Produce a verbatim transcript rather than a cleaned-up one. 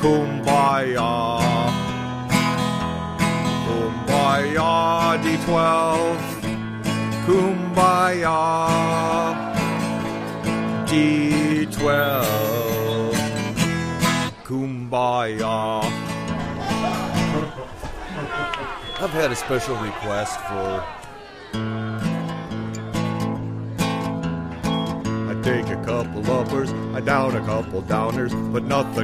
Kumbaya. Kumbaya, D twelve. Kumbaya, D twelve. Kumbaya. I've had a special request for... I take a couple uppers, I down a couple downers, but nothing